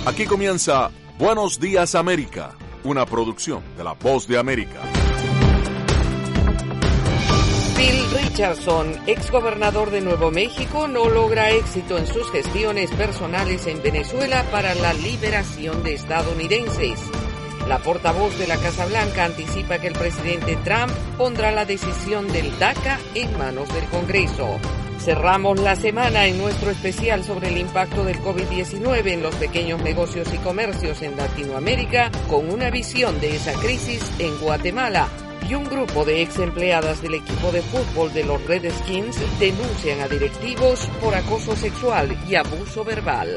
Aquí comienza Buenos Días América, una producción de La Voz de América. Bill Richardson, exgobernador de Nuevo México, no logra éxito en sus gestiones personales en Venezuela para la liberación de estadounidenses. La portavoz de la Casa Blanca anticipa que el presidente Trump pondrá la decisión del DACA en manos del Congreso. Cerramos la semana en nuestro especial sobre el impacto del COVID-19 en los pequeños negocios y comercios en Latinoamérica, con una visión de esa crisis en Guatemala. Y un grupo de ex empleadas del equipo de fútbol de los Redskins denuncian a directivos por acoso sexual y abuso verbal.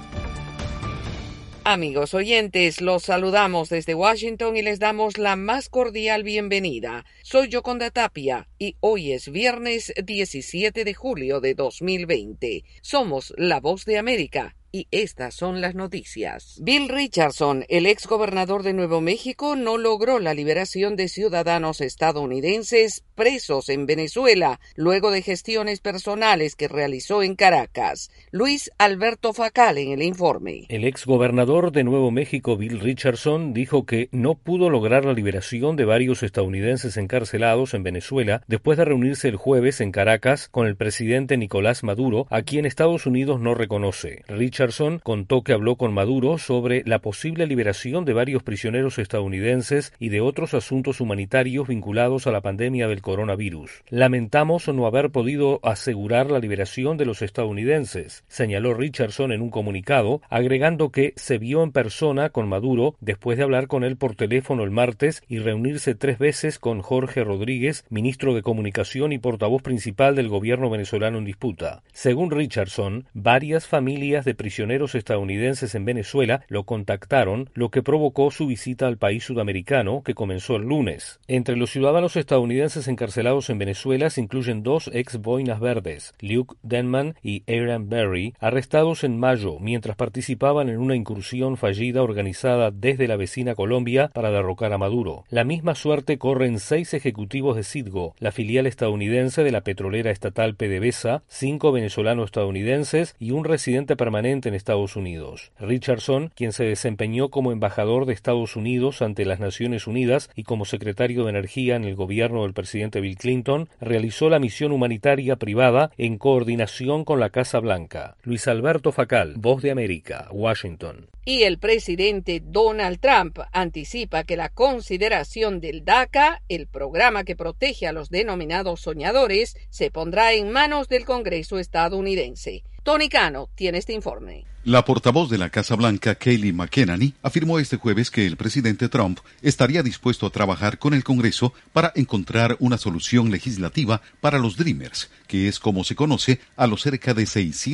Amigos oyentes, los saludamos desde Washington y les damos la más cordial bienvenida. Soy Yoconda Tapia y hoy es viernes 17 de julio de 2020. Somos La Voz de América. Y estas son las noticias. Bill Richardson, el ex gobernador de Nuevo México, no logró la liberación de ciudadanos estadounidenses presos en Venezuela, luego de gestiones personales que realizó en Caracas. Luis Alberto Facal en el informe. El ex gobernador de Nuevo México, Bill Richardson, dijo que no pudo lograr la liberación de varios estadounidenses encarcelados en Venezuela después de reunirse el jueves en Caracas con el presidente Nicolás Maduro, a quien Estados Unidos no reconoce. Richardson contó que habló con Maduro sobre la posible liberación de varios prisioneros estadounidenses y de otros asuntos humanitarios vinculados a la pandemia del coronavirus. Lamentamos no haber podido asegurar la liberación de los estadounidenses, señaló Richardson en un comunicado, agregando que se vio en persona con Maduro después de hablar con él por teléfono el martes y reunirse 3 veces con Jorge Rodríguez, ministro de Comunicación y portavoz principal del gobierno venezolano en disputa. Según Richardson, varias familias de prisioneros estadounidenses en Venezuela lo contactaron, lo que provocó su visita al país sudamericano, que comenzó el lunes. Entre los ciudadanos estadounidenses encarcelados en Venezuela se incluyen 2 ex boinas verdes, Luke Denman y Aaron Berry, arrestados en mayo mientras participaban en una incursión fallida organizada desde la vecina Colombia para derrocar a Maduro. La misma suerte corren 6 ejecutivos de Citgo, la filial estadounidense de la petrolera estatal PDVSA, 5 venezolanos estadounidenses y un residente permanente en Estados Unidos. Richardson, quien se desempeñó como embajador de Estados Unidos ante las Naciones Unidas y como secretario de Energía en el gobierno del presidente Bill Clinton, realizó la misión humanitaria privada en coordinación con la Casa Blanca. Luis Alberto Facal, Voz de América, Washington. Y el presidente Donald Trump anticipa que la consideración del DACA, el programa que protege a los denominados soñadores, se pondrá en manos del Congreso estadounidense. Tony Cano tiene este informe. La portavoz de la Casa Blanca, Kayleigh McEnany, afirmó este jueves que el presidente Trump estaría dispuesto a trabajar con el Congreso para encontrar una solución legislativa para los Dreamers, que es como se conoce a los cerca de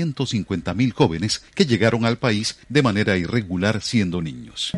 650,000 jóvenes que llegaron al país de manera irregular siendo niños.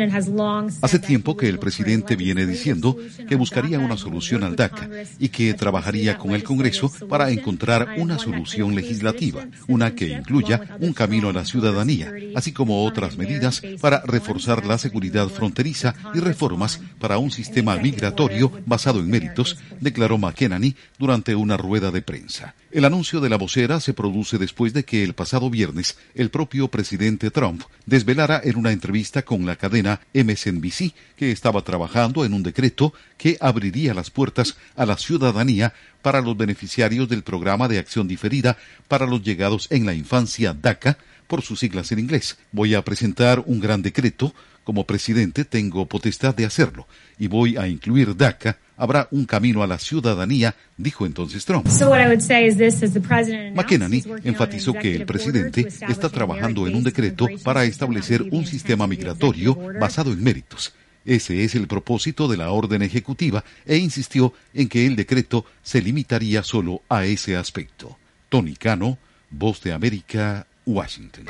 Hace tiempo que el presidente viene diciendo que buscaría una solución al DACA y que trabajaría con el Congreso para encontrar una solución legislativa, una que incluya un camino a la ciudadanía, así como otras medidas para reforzar la seguridad fronteriza y reformas para un sistema migratorio basado en méritos, declaró McEnany durante una rueda de prensa. El anuncio de la vocera se produce después de que el pasado viernes el propio presidente Trump desvelara en una entrevista con la cadena MSNBC que estaba trabajando en un decreto que abriría las puertas a la ciudadanía para los beneficiarios del programa de acción diferida para los llegados en la infancia DACA, por sus siglas en inglés. Voy a presentar un gran decreto. Como presidente tengo potestad de hacerlo y voy a incluir DACA. Habrá un camino a la ciudadanía, dijo entonces Trump. McEnany enfatizó que el presidente está trabajando en un decreto para establecer un sistema migratorio basado en méritos. Ese es el propósito de la orden ejecutiva e insistió en que el decreto se limitaría solo a ese aspecto. Tony Cano, Voz de América, Washington.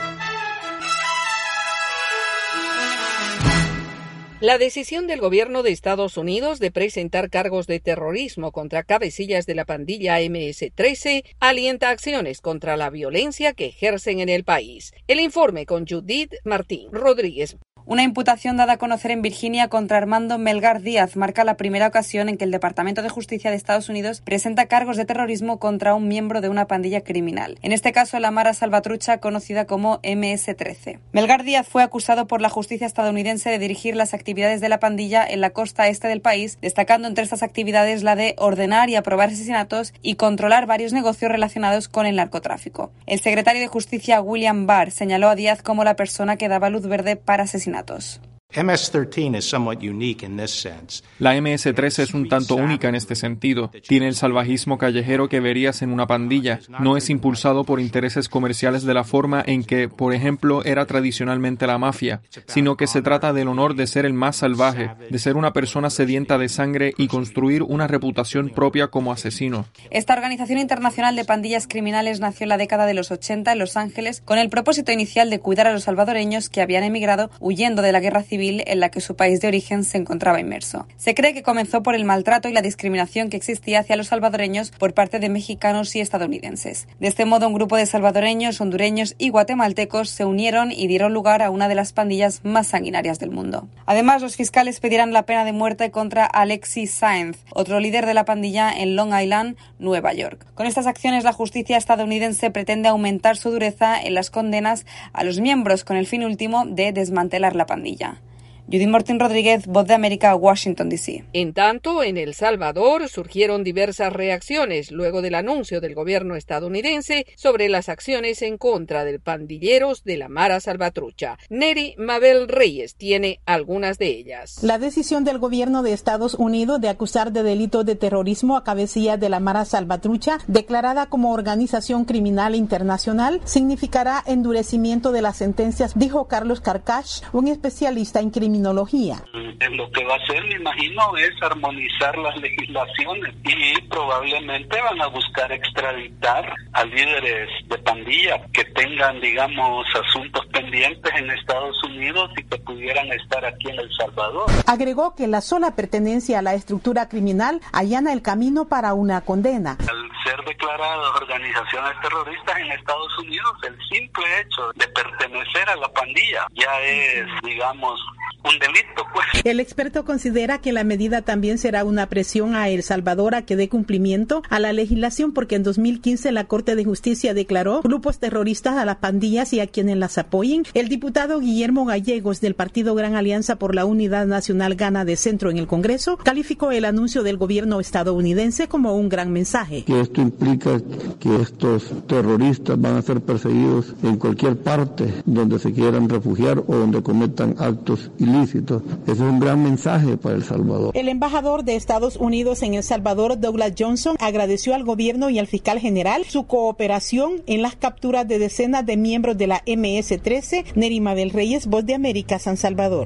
La decisión del gobierno de Estados Unidos de presentar cargos de terrorismo contra cabecillas de la pandilla MS-13 alienta acciones contra la violencia que ejercen en el país. El informe con Judith Martín Rodríguez. Una imputación dada a conocer en Virginia contra Armando Melgar Díaz marca la primera ocasión en que el Departamento de Justicia de Estados Unidos presenta cargos de terrorismo contra un miembro de una pandilla criminal. En este caso, la Mara Salvatrucha, conocida como MS-13. Melgar Díaz fue acusado por la justicia estadounidense de dirigir las actividades de la pandilla en la costa este del país, destacando entre estas actividades la de ordenar y aprobar asesinatos y controlar varios negocios relacionados con el narcotráfico. El secretario de Justicia, William Barr, señaló a Díaz como la persona que daba luz verde para asesinatos. La MS-13 es un tanto única en este sentido. Tiene el salvajismo callejero que verías en una pandilla. No es impulsado por intereses comerciales de la forma en que, por ejemplo, era tradicionalmente la mafia, sino que se trata del honor de ser el más salvaje, de ser una persona sedienta de sangre y construir una reputación propia como asesino. Esta organización internacional de pandillas criminales nació en la década de los 80 en Los Ángeles con el propósito inicial de cuidar a los salvadoreños que habían emigrado huyendo de la guerra civil en la que su país de origen se encontraba inmerso. Se cree que comenzó por el maltrato y la discriminación que existía hacia los salvadoreños por parte de mexicanos y estadounidenses. De este modo, un grupo de salvadoreños, hondureños y guatemaltecos se unieron y dieron lugar a una de las pandillas más sanguinarias del mundo. Además, los fiscales pedirán la pena de muerte contra Alexis Saenz, otro líder de la pandilla en Long Island, Nueva York. Con estas acciones, la justicia estadounidense pretende aumentar su dureza en las condenas a los miembros con el fin último de desmantelar la pandilla. Judith Martín Rodríguez, Voz de América, Washington, D.C. En tanto, en El Salvador surgieron diversas reacciones luego del anuncio del gobierno estadounidense sobre las acciones en contra de pandilleros de la Mara Salvatrucha. Neri Mabel Reyes tiene algunas de ellas. La decisión del gobierno de Estados Unidos de acusar de delito de terrorismo a cabecilla de la Mara Salvatrucha, declarada como organización criminal internacional, significará endurecimiento de las sentencias, dijo Carlos Carcache, un especialista en criminología. Lo que va a hacer, me imagino, es armonizar las legislaciones y probablemente van a buscar extraditar a líderes de pandilla que tengan, digamos, asuntos pendientes en Estados Unidos y que pudieran estar aquí en El Salvador. Agregó que la sola pertenencia a la estructura criminal allana el camino para una condena. Al ser declaradas organizaciones terroristas en Estados Unidos, el simple hecho de pertenecer a la pandilla ya es, digamos, un delito, pues. El experto considera que la medida también será una presión a El Salvador a que dé cumplimiento a la legislación, porque en 2015 la Corte de Justicia declaró grupos terroristas a las pandillas y a quienes las apoyen. El diputado Guillermo Gallegos del Partido Gran Alianza por la Unidad Nacional Gana de Centro en el Congreso calificó el anuncio del gobierno estadounidense como un gran mensaje. Que esto implica que estos terroristas van a ser perseguidos en cualquier parte donde se quieran refugiar o donde cometan actos ilícitos. Ese es un gran mensaje para El Salvador. El embajador de Estados Unidos en El Salvador, Douglas Johnson, agradeció al gobierno y al fiscal general su cooperación en las capturas de decenas de miembros de la MS-13. Neri Mabel Reyes, Voz de América, San Salvador.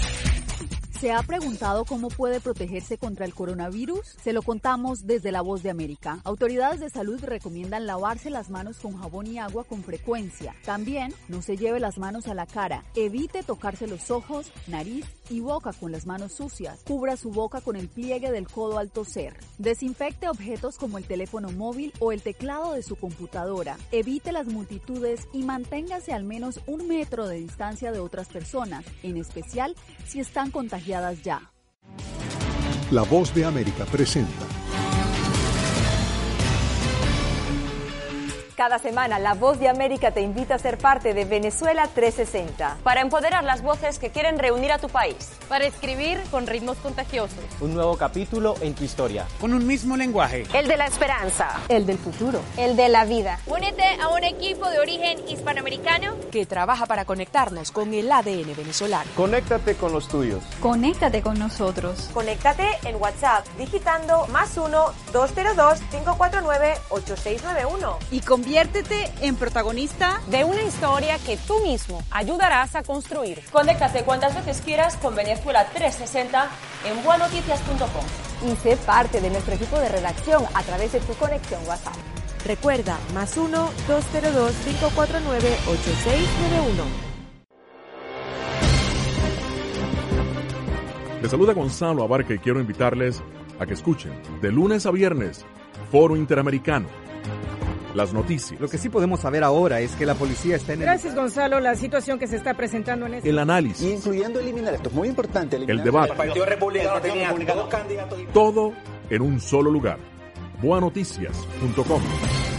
¿Se ha preguntado cómo puede protegerse contra el coronavirus? Se lo contamos desde La Voz de América. Autoridades de salud recomiendan lavarse las manos con jabón y agua con frecuencia. También no se lleve las manos a la cara. Evite tocarse los ojos, nariz y boca con las manos sucias. Cubra su boca con el pliegue del codo al toser. Desinfecte objetos como el teléfono móvil o el teclado de su computadora. Evite las multitudes y manténgase al menos 1 metro de distancia de otras personas, en especial si están contagiadas ya. La Voz de América presenta. Cada semana, La Voz de América te invita a ser parte de Venezuela 360. Para empoderar las voces que quieren reunir a tu país. Para escribir con ritmos contagiosos. Un nuevo capítulo en tu historia. Con un mismo lenguaje. El de la esperanza. El del futuro. El de la vida. Únete a un equipo de origen hispanoamericano que trabaja para conectarnos con el ADN venezolano. Conéctate con los tuyos. Conéctate con nosotros. Conéctate en WhatsApp digitando +1-202-549-8691. Y conviértete en protagonista de una historia que tú mismo ayudarás a construir. Conéctate cuantas veces quieras con Venezuela 360 en buenoticias.com. Y sé parte de nuestro equipo de redacción a través de tu conexión WhatsApp. Recuerda, +1-202-549-8691. Les saluda Gonzalo Abarca y quiero invitarles a que escuchen de lunes a viernes Foro Interamericano, las noticias. Lo que sí podemos saber ahora es que la policía está en Gracias, Gonzalo. La situación que se está presentando en el análisis. Incluyendo eliminar, esto es muy importante. El debate. El Partido Republicano tenía dos candidatos. Todo en un solo lugar. Boanoticias.com.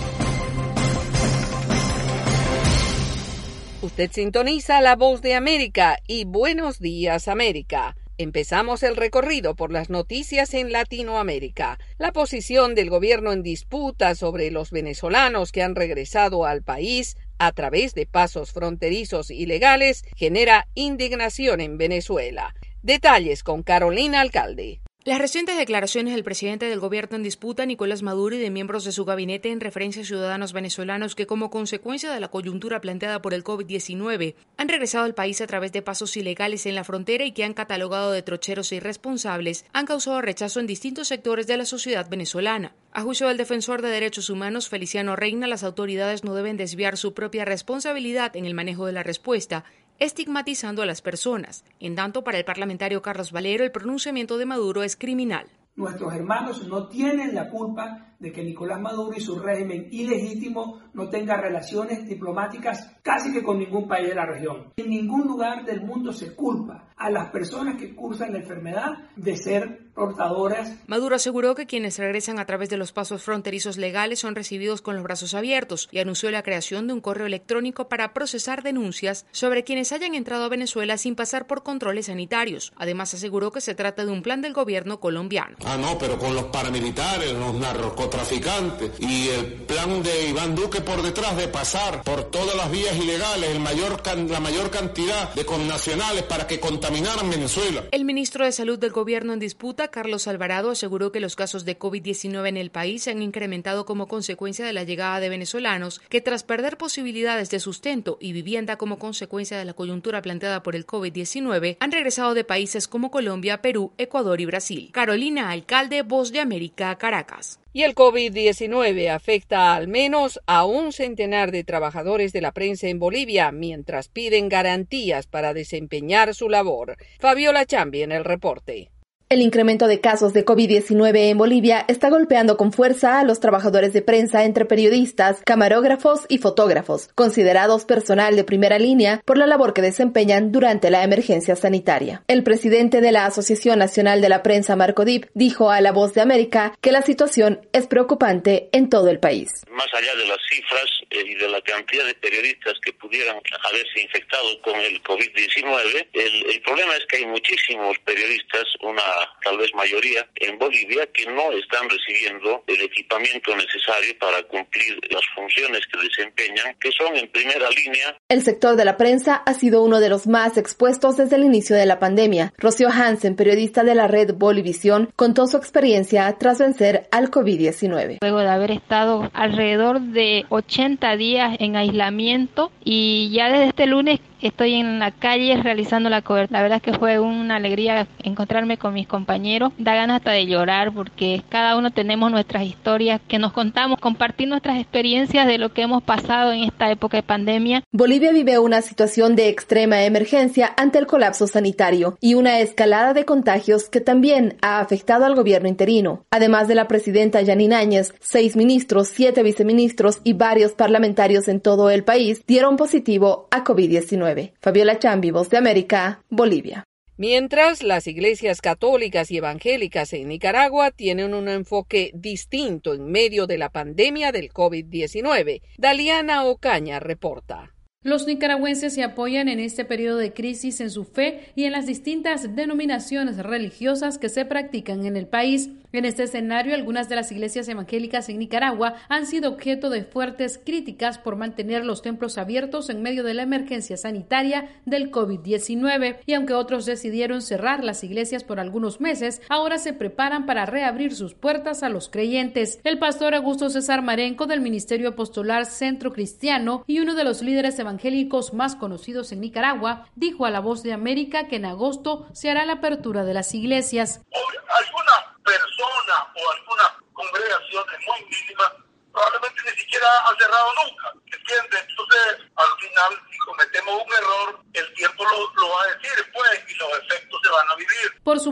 Usted sintoniza La Voz de América y Buenos Días, América. Empezamos el recorrido por las noticias en Latinoamérica. La posición del gobierno en disputa sobre los venezolanos que han regresado al país a través de pasos fronterizos ilegales genera indignación en Venezuela. Detalles con Carolina Alcalde. Las recientes declaraciones del presidente del gobierno en disputa, Nicolás Maduro, y de miembros de su gabinete en referencia a ciudadanos venezolanos que, como consecuencia de la coyuntura planteada por el COVID-19, han regresado al país a través de pasos ilegales en la frontera y que han catalogado de trocheros e irresponsables, han causado rechazo en distintos sectores de la sociedad venezolana. A juicio del defensor de derechos humanos Feliciano Reina, las autoridades no deben desviar su propia responsabilidad en el manejo de la respuesta, estigmatizando a las personas. En tanto, para el parlamentario Carlos Valero, el pronunciamiento de Maduro es criminal. Nuestros hermanos no tienen la culpa de que Nicolás Maduro y su régimen ilegítimo no tenga relaciones diplomáticas casi que con ningún país de la región. En ningún lugar del mundo se culpa a las personas que cursan la enfermedad de ser portadoras. Maduro aseguró que quienes regresan a través de los pasos fronterizos legales son recibidos con los brazos abiertos y anunció la creación de un correo electrónico para procesar denuncias sobre quienes hayan entrado a Venezuela sin pasar por controles sanitarios. Además, aseguró que se trata de un plan del gobierno colombiano. No, pero con los paramilitares, los narcotraficantes y el plan de Iván Duque por detrás de pasar por todas las vías ilegales la mayor cantidad de connacionales para que contaminaran Venezuela. El ministro de Salud del gobierno en disputa, Carlos Alvarado, aseguró que los casos de COVID-19 en el país se han incrementado como consecuencia de la llegada de venezolanos que, tras perder posibilidades de sustento y vivienda como consecuencia de la coyuntura planteada por el COVID-19, han regresado de países como Colombia, Perú, Ecuador y Brasil. Carolina Alcalde, Voz de América, Caracas. Y el COVID-19 afecta al menos a 1 centenar de trabajadores de la prensa en Bolivia, mientras piden garantías para desempeñar su labor. Fabiola Chambi en el reporte. El incremento de casos de COVID-19 en Bolivia está golpeando con fuerza a los trabajadores de prensa, entre periodistas, camarógrafos y fotógrafos, considerados personal de primera línea por la labor que desempeñan durante la emergencia sanitaria. El presidente de la Asociación Nacional de la Prensa, Marco Dip, dijo a La Voz de América que la situación es preocupante en todo el país. Más allá de las cifras y de la cantidad de periodistas que pudieran haberse infectado con el COVID-19, el problema es que hay muchísimos periodistas, tal vez mayoría, en Bolivia, que no están recibiendo el equipamiento necesario para cumplir las funciones que desempeñan, que son en primera línea. El sector de la prensa ha sido uno de los más expuestos desde el inicio de la pandemia. Rocío Hansen, periodista de la red Bolivisión, contó su experiencia tras vencer al COVID-19. Luego de haber estado alrededor de 80 días en aislamiento y ya desde este lunes estoy en la calle realizando la cobertura. La verdad es que fue una alegría encontrarme con mis compañeros. Da ganas hasta de llorar porque cada uno tenemos nuestras historias que nos contamos, compartir nuestras experiencias de lo que hemos pasado en esta época de pandemia. Bolivia vive una situación de extrema emergencia ante el colapso sanitario y una escalada de contagios que también ha afectado al gobierno interino. Además de la presidenta Yanine Áñez, 6 ministros, 7 viceministros y varios parlamentarios en todo el país dieron positivo a COVID-19. Fabiola Chambi, Voz de América, Bolivia. Mientras, las iglesias católicas y evangélicas en Nicaragua tienen un enfoque distinto en medio de la pandemia del COVID-19. Daliana Ocaña reporta. Los nicaragüenses se apoyan en este periodo de crisis en su fe y en las distintas denominaciones religiosas que se practican en el país. En este escenario, algunas de las iglesias evangélicas en Nicaragua han sido objeto de fuertes críticas por mantener los templos abiertos en medio de la emergencia sanitaria del COVID-19. Y aunque otros decidieron cerrar las iglesias por algunos meses, ahora se preparan para reabrir sus puertas a los creyentes. El pastor Augusto César Marenco, del Ministerio Apostolar Centro Cristiano y uno de los líderes evangélicos más conocidos en Nicaragua, dijo a La Voz de América que en agosto se hará la apertura de las iglesias. Alguna persona o alguna congregación muy mínima probablemente ni siquiera ha cerrado nunca, ¿entiendes? Entonces, al final, si cometemos un error, el tiempo lo va a decir, pues, y los efectos se van a vivir. Por su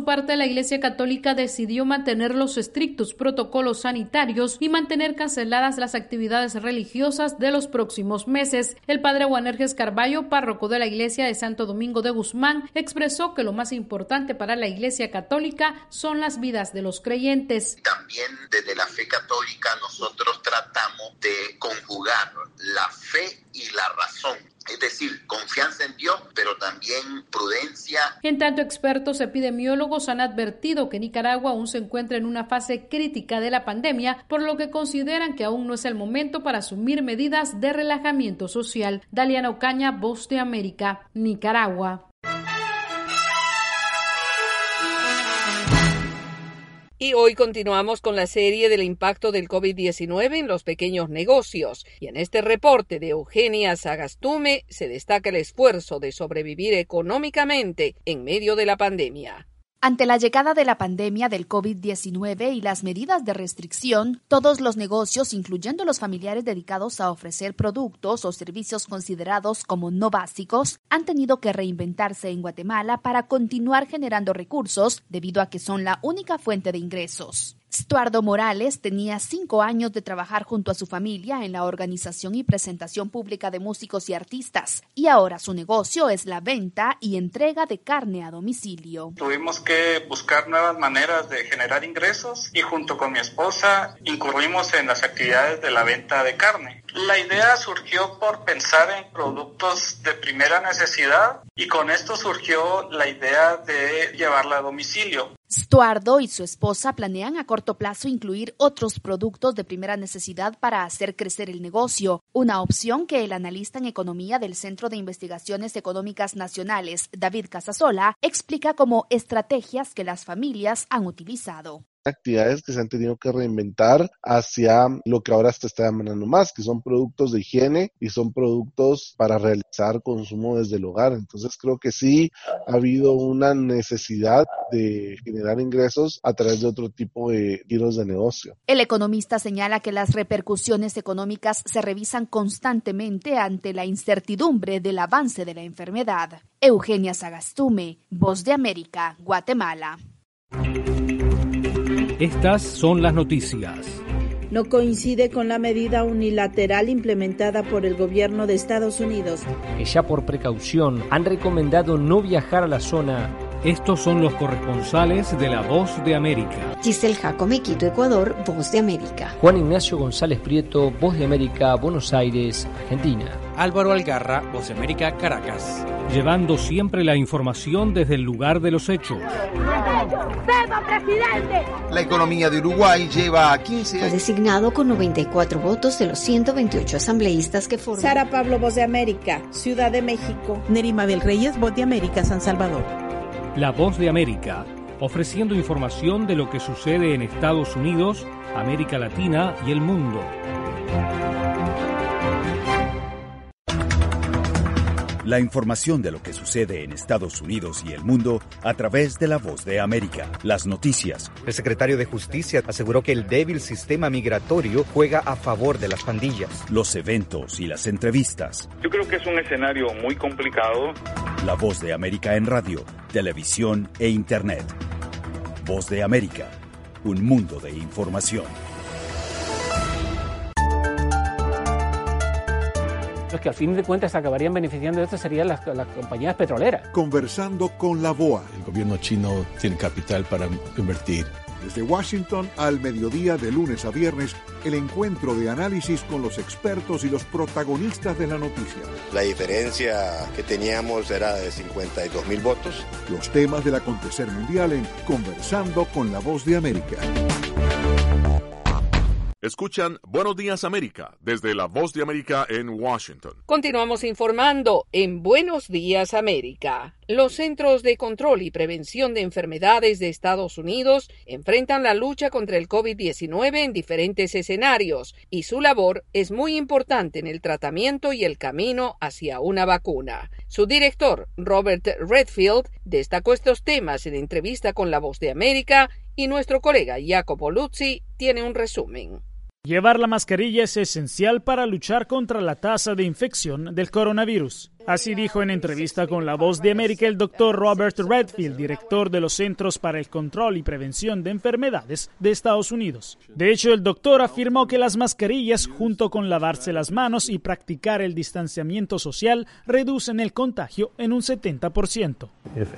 parte, la Iglesia Católica decidió mantener los estrictos protocolos sanitarios y mantener canceladas las actividades religiosas de los próximos meses. El padre Boanerges Carballo, párroco de la Iglesia de Santo Domingo de Guzmán, expresó que lo más importante para la Iglesia Católica son las vidas de los creyentes. También desde la fe católica nosotros tratamos de conjugar la fe y la razón. Es decir, confianza en Dios, pero también prudencia. En tanto, expertos epidemiólogos han advertido que Nicaragua aún se encuentra en una fase crítica de la pandemia, por lo que consideran que aún no es el momento para asumir medidas de relajamiento social. Daliana Ocaña, Voz de América, Nicaragua. Y hoy continuamos con la serie del impacto del COVID-19 en los pequeños negocios. Y en este reporte de Eugenia Sagastume se destaca el esfuerzo de sobrevivir económicamente en medio de la pandemia. Ante la llegada de la pandemia del COVID-19 y las medidas de restricción, todos los negocios, incluyendo los familiares dedicados a ofrecer productos o servicios considerados como no básicos, han tenido que reinventarse en Guatemala para continuar generando recursos debido a que son la única fuente de ingresos. Stuardo Morales tenía 5 años de trabajar junto a su familia en la organización y presentación pública de músicos y artistas, y ahora su negocio es la venta y entrega de carne a domicilio. Tuvimos que buscar nuevas maneras de generar ingresos y junto con mi esposa incurrimos en las actividades de la venta de carne. La idea surgió por pensar en productos de primera necesidad y con esto surgió la idea de llevarla a domicilio. Stuardo y su esposa planean a corto plazo incluir otros productos de primera necesidad para hacer crecer el negocio, una opción que el analista en economía del Centro de Investigaciones Económicas Nacionales, David Casasola, explica como estrategias que las familias han utilizado. Actividades que se han tenido que reinventar hacia lo que ahora se está demandando más, que son productos de higiene y son productos para realizar consumo desde el hogar. Entonces creo que sí ha habido una necesidad de generar ingresos a través de otro tipo de giros de negocio. El economista señala que las repercusiones económicas se revisan constantemente ante la incertidumbre del avance de la enfermedad. Eugenia Sagastume, Voz de América, Guatemala. Estas son las noticias. No coincide con la medida unilateral implementada por el gobierno de Estados Unidos. Que ya por precaución han recomendado no viajar a la zona. Estos son los corresponsales de La Voz de América. Giselle Jacome, Quito, Ecuador, Voz de América. Juan Ignacio González Prieto, Voz de América, Buenos Aires, Argentina. Álvaro Algarra, Voz de América, Caracas. Llevando siempre la información desde el lugar de los hechos. La economía de Uruguay lleva a 15 años. Fue designado con 94 votos de los 128 asambleístas que forman. Sara Pablo, Voz de América, Ciudad de México. Nerima Abel Reyes, Voz de América, San Salvador. La Voz de América, ofreciendo información de lo que sucede en Estados Unidos, América Latina y el mundo. La información de lo que sucede en Estados Unidos y el mundo a través de La Voz de América. Las noticias. El secretario de Justicia aseguró que el débil sistema migratorio juega a favor de las pandillas. Los eventos y las entrevistas. Yo creo que es un escenario muy complicado. La Voz de América en radio, televisión e internet. Voz de América, un mundo de información. Los que al fin de cuentas acabarían beneficiando de esto serían las compañías petroleras. Conversando con la BOA. El gobierno chino tiene capital para invertir. Desde Washington al mediodía de lunes a viernes, el encuentro de análisis con los expertos y los protagonistas de la noticia. La diferencia que teníamos era de 52,000 votos. Los temas del acontecer mundial en Conversando con la Voz de América. Escuchan Buenos Días América desde La Voz de América en Washington. Continuamos informando en Buenos Días América. Los Centros de Control y Prevención de Enfermedades de Estados Unidos enfrentan la lucha contra el COVID-19 en diferentes escenarios y su labor es muy importante en el tratamiento y el camino hacia una vacuna. Su director, Robert Redfield, destacó estos temas en entrevista con La Voz de América y nuestro colega Jacopo Luzzi tiene un resumen. Llevar la mascarilla es esencial para luchar contra la tasa de infección del coronavirus. Así dijo en entrevista con La Voz de América el doctor Robert Redfield, director de los Centros para el Control y Prevención de Enfermedades de Estados Unidos. De hecho, el doctor afirmó que las mascarillas, junto con lavarse las manos y practicar el distanciamiento social, reducen el contagio en un 70%.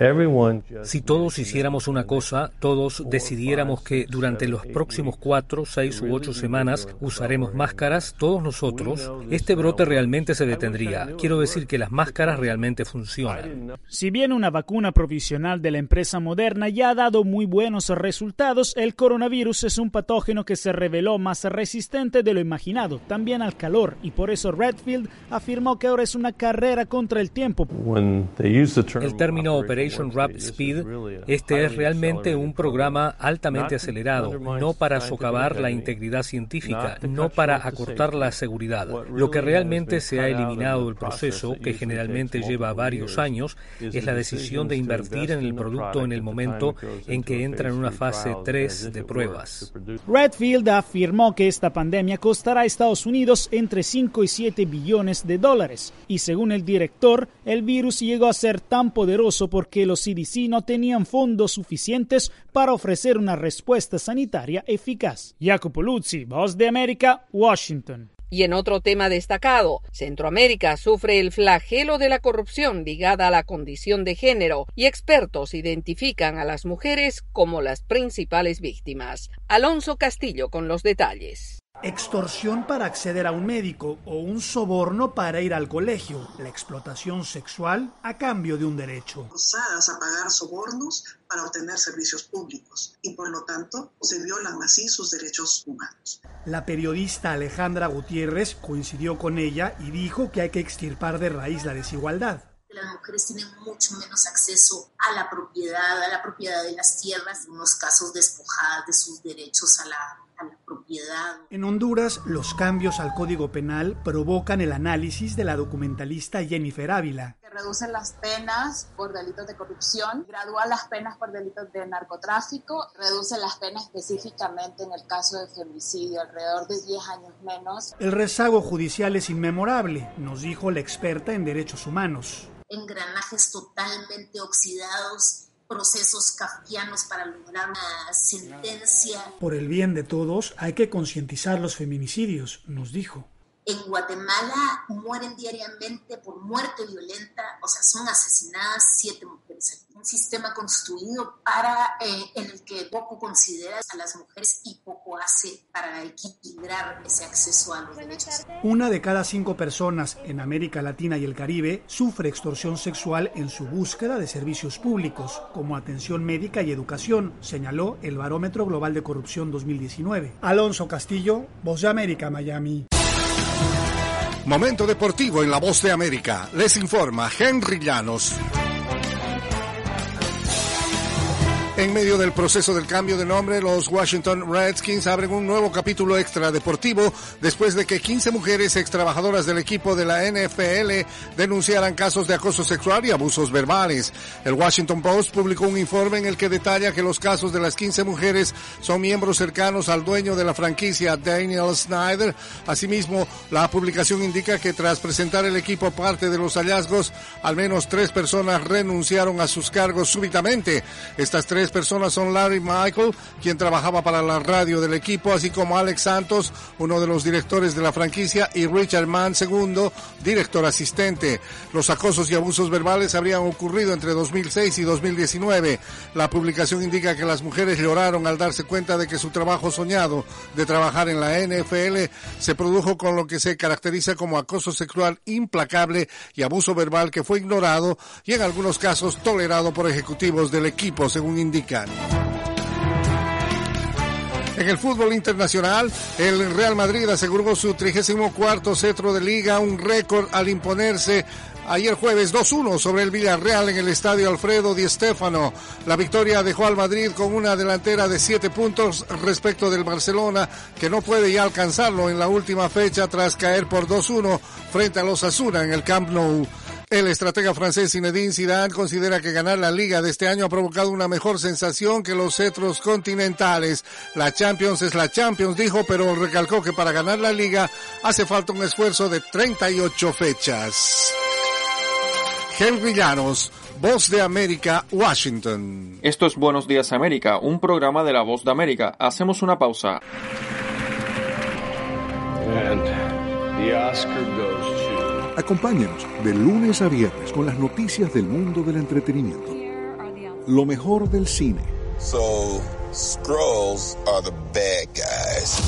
Si todos hiciéramos una cosa, todos decidiéramos que durante los próximos 4, 6 u 8 semanas usaremos máscaras, todos nosotros, este brote realmente se detendría. Quiero decir que las máscaras realmente funcionan. Si bien una vacuna provisional de la empresa Moderna ya ha dado muy buenos resultados, el coronavirus es un patógeno que se reveló más resistente de lo imaginado, también al calor, y por eso Redfield afirmó que ahora es una carrera contra el tiempo. El término Operation Warp Speed, este es realmente un programa altamente acelerado, no para socavar la integridad científica, no para acortar la seguridad. Lo que realmente se ha eliminado del proceso, que generalmente lleva varios años, es la decisión de invertir en el producto en el momento en que entra en una fase 3 de pruebas. Redfield afirmó que esta pandemia costará a Estados Unidos entre 5 y 7 billones de dólares, y según el director, el virus llegó a ser tan poderoso porque los CDC no tenían fondos suficientes para ofrecer una respuesta sanitaria eficaz. Jacopo Luzzi, Voz de América, Washington. Y en otro tema destacado, Centroamérica sufre el flagelo de la corrupción ligada a la condición de género y expertos identifican a las mujeres como las principales víctimas. Alonso Castillo con los detalles. Extorsión para acceder a un médico o un soborno para ir al colegio. La explotación sexual a cambio de un derecho. Forzadas a pagar sobornos para obtener servicios públicos y por lo tanto se violan así sus derechos humanos. La periodista Alejandra Gutiérrez coincidió con ella y dijo que hay que extirpar de raíz la desigualdad. Las mujeres tienen mucho menos acceso a la propiedad de las tierras, en unos casos despojadas de sus derechos a la propiedad. En Honduras, los cambios al Código Penal provocan el análisis de la documentalista Jennifer Ávila. Reduce las penas por delitos de corrupción, gradúa las penas por delitos de narcotráfico, reduce las penas específicamente en el caso de femicidio, alrededor de 10 años menos. El rezago judicial es inmemorable, nos dijo la experta en derechos humanos. Engranajes totalmente oxidados, procesos kafkianos para lograr una sentencia. Por el bien de todos, hay que concientizar los feminicidios, nos dijo. En Guatemala mueren diariamente por muerte violenta, o sea, son asesinadas 7 mujeres. Un sistema construido en el que poco considera a las mujeres y poco hace para equilibrar ese acceso a los derechos. 1 de cada 5 personas en América Latina y el Caribe sufre extorsión sexual en su búsqueda de servicios públicos, como atención médica y educación, señaló el Barómetro Global de Corrupción 2019. Alonso Castillo, Voz de América, Miami. Momento deportivo en La Voz de América. Les informa Henry Llanos. En medio del proceso del cambio de nombre, los Washington Redskins abren un nuevo capítulo extra deportivo después de que 15 mujeres extrabajadoras del equipo de la NFL denunciaran casos de acoso sexual y abusos verbales. El Washington Post publicó un informe en el que detalla que los casos de las 15 mujeres son miembros cercanos al dueño de la franquicia, Daniel Snyder. Asimismo, la publicación indica que tras presentar el equipo parte de los hallazgos, al menos 3 personas renunciaron a sus cargos súbitamente. Estas 3 personas son Larry Michael, quien trabajaba para la radio del equipo, así como Alex Santos, uno de los directores de la franquicia, y Richard Mann, segundo, director asistente. Los acosos y abusos verbales habrían ocurrido entre 2006 y 2019. La publicación indica que las mujeres lloraron al darse cuenta de que su trabajo soñado de trabajar en la NFL se produjo con lo que se caracteriza como acoso sexual implacable y abuso verbal que fue ignorado y en algunos casos tolerado por ejecutivos del equipo, según indican. En el fútbol internacional, el Real Madrid aseguró su 34º cetro de liga, un récord al imponerse ayer jueves 2-1 sobre el Villarreal en el estadio Alfredo Di Stéfano. La victoria dejó al Madrid con una delantera de 7 puntos respecto del Barcelona, que no puede ya alcanzarlo en la última fecha tras caer por 2-1 frente a los Osasuna en el Camp Nou. El estratega francés Zinedine Zidane considera que ganar la Liga de este año ha provocado una mejor sensación que los cetros continentales. La Champions es la Champions, dijo, pero recalcó que para ganar la Liga hace falta un esfuerzo de 38 fechas. Henry Llanos, Voz de América, Washington. Esto es Buenos Días América, un programa de la Voz de América. Hacemos una pausa. And the Oscar goes to... Acompáñenos de lunes a viernes con las noticias del mundo del entretenimiento. Lo mejor del cine. So, Skrulls are the bad guys.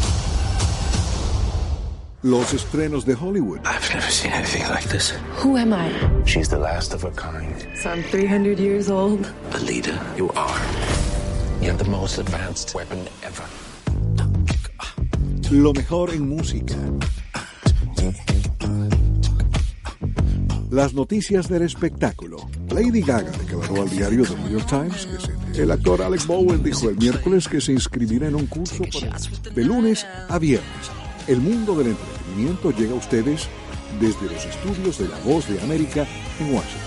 Los estrenos de Hollywood. I've never seen anything like this. Who am I? She's the last of her kind. So I'm 300 years old. The leader you are. You have the most advanced weapon ever. Lo mejor en música. Las noticias del espectáculo. Lady Gaga declaró al diario The New York Times que el actor Alec Baldwin dijo el miércoles que se inscribirá en un curso de lunes a viernes. El mundo del entretenimiento llega a ustedes desde los estudios de La Voz de América en Washington.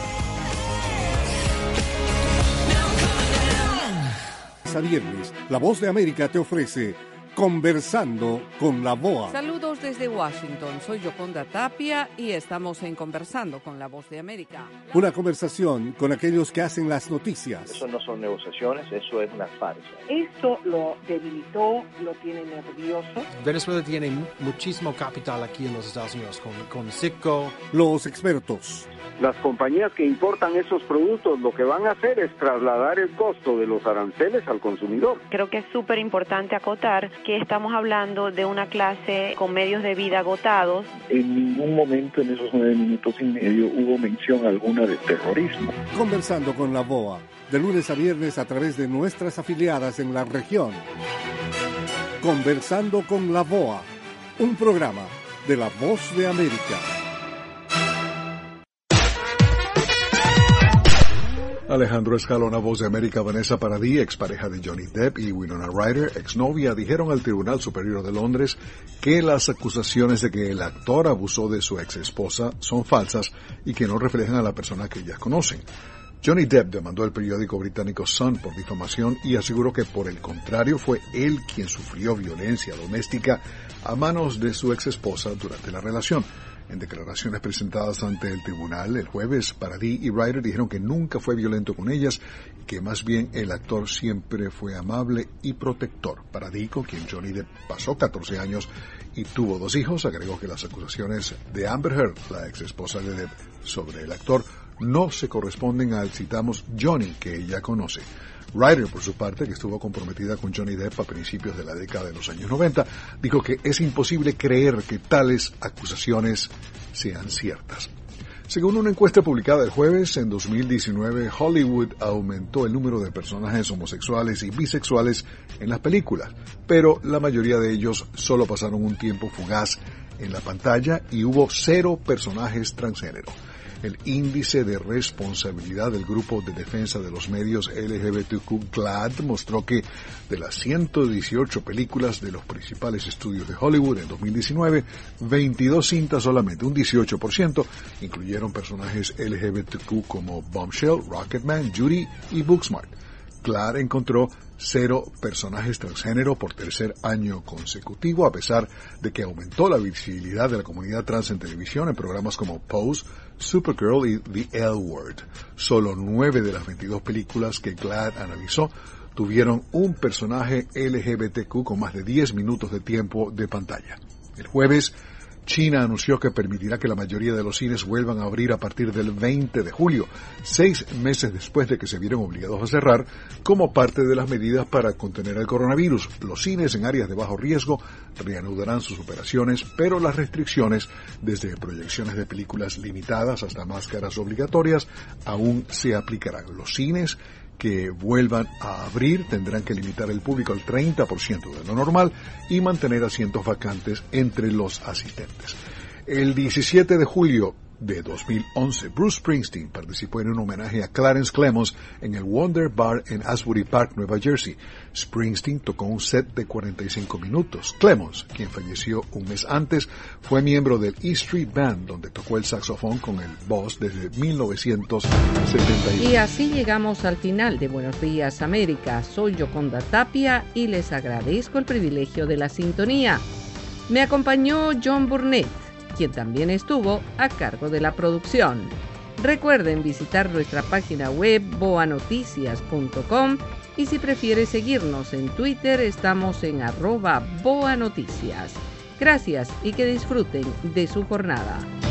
A viernes, La Voz de América te ofrece Conversando con la BOA. Saludos desde Washington, soy Yoconda Tapia y estamos en Conversando con la Voz de América. Una conversación con aquellos que hacen las noticias. Eso no son negociaciones, eso es una farsa. Esto lo debilitó, lo tiene nervioso. Venezuela tiene muchísimo capital aquí en los Estados Unidos, con Citgo. Los expertos. Las compañías que importan esos productos lo que van a hacer es trasladar el costo de los aranceles al consumidor. Creo que es súper importante acotar que estamos hablando de una clase con medios de vida agotados. En ningún momento en esos 9 minutos y medio hubo mención alguna de terrorismo. Conversando con la BOA, de lunes a viernes a través de nuestras afiliadas en la región. Conversando con la BOA, un programa de La Voz de América. Alejandro Escalona, Voz de América. Vanessa Paradis, expareja de Johnny Depp, y Winona Ryder, exnovia, dijeron al Tribunal Superior de Londres que las acusaciones de que el actor abusó de su exesposa son falsas y que no reflejan a la persona que ellas conocen. Johnny Depp demandó al periódico británico Sun por difamación y aseguró que por el contrario fue él quien sufrió violencia doméstica a manos de su exesposa durante la relación. En declaraciones presentadas ante el tribunal el jueves, Paradis y Ryder dijeron que nunca fue violento con ellas y que más bien el actor siempre fue amable y protector. Paradis, con quien Johnny Depp pasó 14 años y tuvo 2 hijos, agregó que las acusaciones de Amber Heard, la ex esposa de Depp, sobre el actor no se corresponden al, citamos, Johnny que ella conoce. Ryder, por su parte, que estuvo comprometida con Johnny Depp a principios de la década de los años 90, dijo que es imposible creer que tales acusaciones sean ciertas. Según una encuesta publicada el jueves, en 2019 Hollywood aumentó el número de personajes homosexuales y bisexuales en las películas, pero la mayoría de ellos solo pasaron un tiempo fugaz en la pantalla y hubo 0 personajes transgénero. El índice de responsabilidad del grupo de defensa de los medios LGBTQ GLAAD mostró que de las 118 películas de los principales estudios de Hollywood en 2019, 22 cintas, solamente un 18%, incluyeron personajes LGBTQ como Bombshell, Rocketman, Judy y Booksmart. GLAAD encontró 0 personajes transgénero por tercer año consecutivo, a pesar de que aumentó la visibilidad de la comunidad trans en televisión en programas como Pose, Supergirl y The L Word. Solo 9 de las 22 películas que GLAAD analizó tuvieron un personaje LGBTQ con más de 10 minutos de tiempo de pantalla. El jueves, China anunció que permitirá que la mayoría de los cines vuelvan a abrir a partir del 20 de julio, 6 meses después de que se vieron obligados a cerrar como parte de las medidas para contener el coronavirus. Los cines en áreas de bajo riesgo reanudarán sus operaciones, pero las restricciones, desde proyecciones de películas limitadas hasta máscaras obligatorias, aún se aplicarán. Los cines que vuelvan a abrir tendrán que limitar el público al 30% de lo normal y mantener asientos vacantes entre los asistentes. El 17 de julio de 2011, Bruce Springsteen participó en un homenaje a Clarence Clemons en el Wonder Bar en Asbury Park, Nueva Jersey. Springsteen tocó un set de 45 minutos. Clemons, quien falleció un mes antes, fue miembro del E Street Band, donde tocó el saxofón con el Boss desde 1971. Y así llegamos al final de Buenos Días América. Soy Yoconda Tapia y les agradezco el privilegio de la sintonía. Me acompañó John Burnett, quien también estuvo a cargo de la producción. Recuerden visitar nuestra página web boanoticias.com y si prefiere seguirnos en Twitter estamos en @boanoticias. Gracias y que disfruten de su jornada.